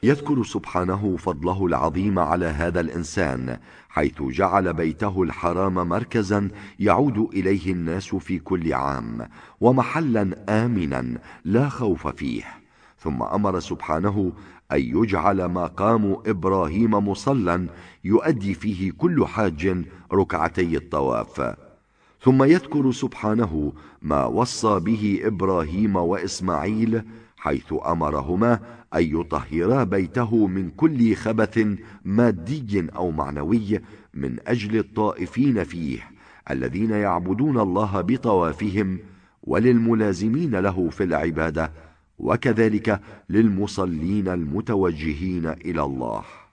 يذكر سبحانه فضله العظيم على هذا الإنسان، حيث جعل بيته الحرام مركزا يعود إليه الناس في كل عام، ومحلا آمنا لا خوف فيه. ثم أمر سبحانه أن يجعل مقام إبراهيم مصلى يؤدي فيه كل حاج ركعتي الطواف. ثم يذكر سبحانه ما وصى به إبراهيم وإسماعيل، حيث أمرهما أن يطهرا بيته من كل خبث مادي أو معنوي من أجل الطائفين فيه الذين يعبدون الله بطوافهم، وللملازمين له في العبادة، وكذلك للمصلين المتوجهين إلى الله.